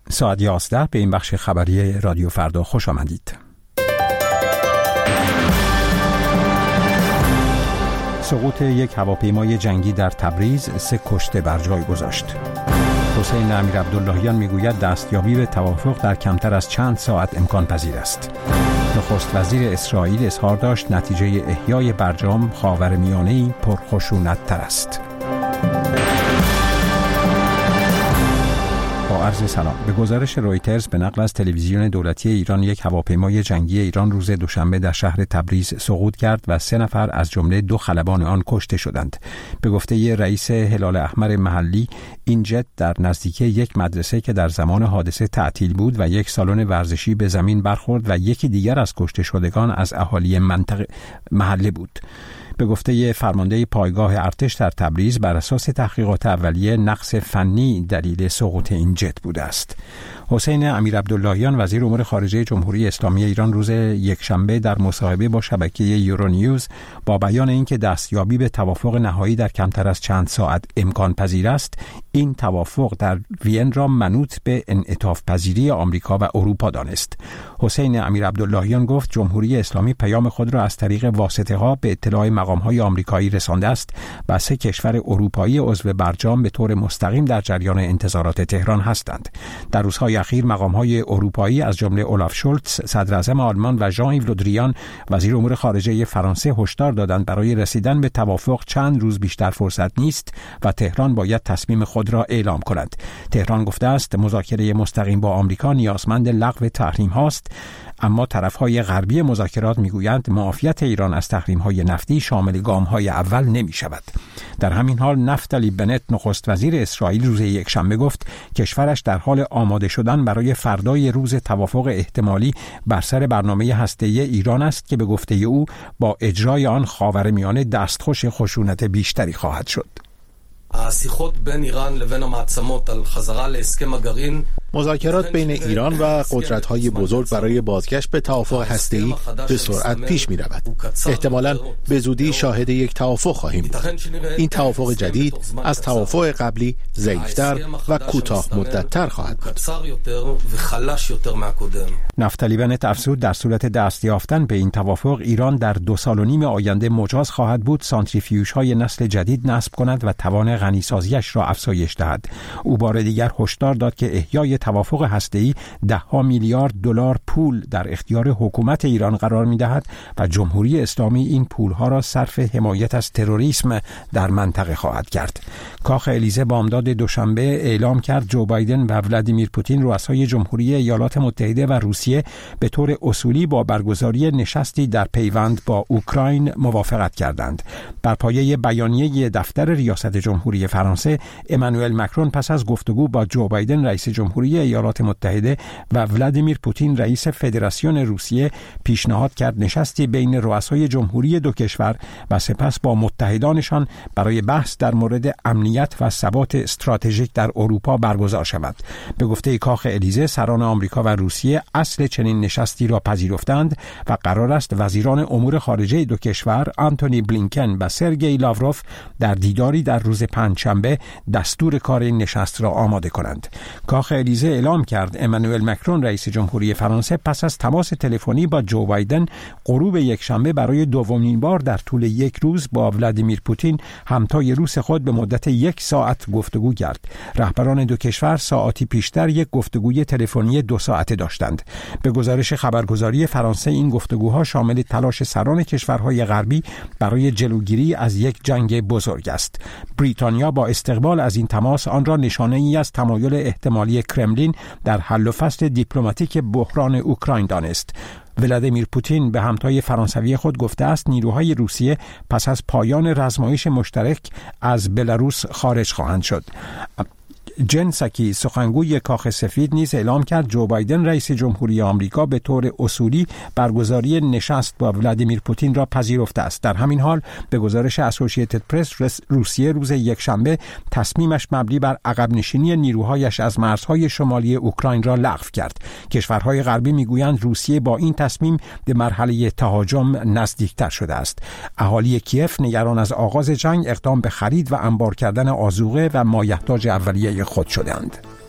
ساعت 11 به این بخش خبری رادیو فردا خوش آمدید. سقوط یک هواپیمای جنگی در تبریز 3 کشته بر جای گذاشت. حسین امیرعبداللهیان میگوید دستیابی به توافق در کمتر از چند ساعت امکان پذیر است. نخست وزیر اسرائیل اظهار داشت نتیجه احیای برجام خاورمیانه‌ای پرخشونت تر است. عرض سلام. به گزارش رویترز به نقل از تلویزیون دولتی ایران، یک هواپیمای جنگی ایران روز دوشنبه در شهر تبریز سقوط کرد و 3 نفر از جمله 2 خلبان آن کشته شدند. به گفته رئیس هلال احمر محلی، این جت در نزدیکی یک مدرسه که در زمان حادثه تعطیل بود و یک سالن ورزشی به زمین برخورد و یکی دیگر از کشته شدگان از اهالی منطقه محله بود. به گفته فرمانده پایگاه ارتش در تبریز، بر اساس تحقیقات اولیه نقص فنی دلیل سقوط این جت بوده است. حسین امیرعبداللهیان وزیر امور خارجه جمهوری اسلامی ایران روز یکشنبه در مصاحبه با شبکه یورونیوز با بیان اینکه دستیابی به توافق نهایی در کمتر از چند ساعت امکان پذیر است، این توافق در وین را منوط به انعطاف پذیری آمریکا و اروپا دانست. حسین امیرعبداللهیان گفت جمهوری اسلامی پیام خود را از طریق واسطه‌ها به اطلاع مقام‌های آمریکایی رسانده است و 3 کشور اروپایی عضو برجام به طور مستقیم در جریان انتظارات تهران هستند. در روزهای اخیر مقام‌های اروپایی از جمله اولاف شولتز صدر اعظم آلمان و ژان ایو لودریان وزیر امور خارجه فرانسه هشدار دادند برای رسیدن به توافق چند روز بیشتر فرصت نیست و تهران باید تصمیم خود را اعلام کند. تهران گفته است مذاکره مستقیم با آمریکا نیازمند لغو تحریم هاست، اما طرفهای غربی مذاکرات میگویند معافیت ایران از تحریم‌های نفتی شامل گام‌های اول نمی‌شود. در همین حال نفتالی بنت نخست وزیر اسرائیل روز یکشنبه گفت کشورش در حال آماده شدن برای فردای روز توافق احتمالی بر سر برنامه هسته‌ای ایران است که به گفته او با اجرای آن خاورمیانه دستخوش خشونت بیشتری خواهد شد. مذاکرات بین ایران و قدرت‌های بزرگ برای بازگشت به توافق هسته‌ای به سرعت پیش می‌رود. احتمالاً به زودی شاهد یک توافق خواهیم بود. این توافق جدید از توافق قبلی ضعیف‌تر و کوتاه مدت‌تر خواهد بود. نفتالی بنت افزود در صورت دست یافتن به این توافق ایران در 2.5 سال آینده مجاز خواهد بود سانتریفیوژهای نسل جدید نصب کند و توان غنیسازیش را افزایش دهد. او بار دیگر هشدار داد که احیای توافق هسته‌ای 10 میلیارد دلار پول در اختیار حکومت ایران قرار می‌دهد و جمهوری اسلامی این پول‌ها را صرف حمایت از تروریسم در منطقه خواهد کرد. کاخ الیزه بامداد دوشنبه اعلام کرد جو بایدن و ولادیمیر پوتین رؤسای جمهوری ایالات متحده و روسیه به طور اصولی با برگزاری نشستی در پیوند با اوکراین موافقت کردند. بر پایه بیانیه دفتر ریاست جمهوری فرانسه، امانوئل مکرون پس از گفتگو با جو بایدن رئیس جمهوری ایالات متحده و ولادیمیر پوتین رئیس فدراسیون روسیه پیشنهاد کرد نشستی بین رؤسای جمهوری دو کشور و سپس با متحدانشان برای بحث در مورد امنیت و ثبات استراتژیک در اروپا برگزار شود. به گفته کاخ الیزه، سران آمریکا و روسیه اصل چنین نشستی را پذیرفتند و قرار است وزیران امور خارجه دو کشور آنتونی بلینکن و سرگئی لاوروف در دیداری در روز پنجشنبه دستور کار این نشست را آماده کنند. کاخ الیزه اعلام کرد امانوئل مکرون رئیس جمهوری فرانسه پس از تماس تلفنی با جو بایدن غروب یکشنبه برای دومین بار در طول یک روز با ولادیمیر پوتین همتای روس خود به مدت 1 ساعت گفتگو کرد. رهبران دو کشور ساعتی پیشتر یک گفتگوی تلفنی 2 ساعته داشتند. به گزارش خبرگزاری فرانسه این گفتگوها شامل تلاش سران کشورهای غربی برای جلوگیری از یک جنگ بزرگ است. بریتانیا با استقبال از این تماس آن را نشانه‌ای از تمایل احتمالی کرملین در حل و فصل دیپلماتیک بحران اوکراین دانست. ولادیمیر پوتین به همتای فرانسوی خود گفته است نیروهای روسیه پس از پایان رزمایش مشترک از بلاروس خارج خواهند شد. جن ساکی سخنگوی کاخ سفید نیز اعلام کرد جو بایدن رئیس جمهوری آمریکا به طور اصولی برگزاری نشست با ولادیمیر پوتین را پذیرفته است. در همین حال به گزارش اسوسییتد پرس، روسیه روز یکشنبه تصمیمش مبنی بر عقب نشینی نیروهایش از مرزهای شمالی اوکراین را لغو کرد. کشورهای غربی میگویند روسیه با این تصمیم به مرحله تهاجم نزدیکتر شده است. اهالی کیف نگران از آغاز جنگ اقدام به خرید و انبار کردن آذوقه و مایحتاج اولیه خود شدند.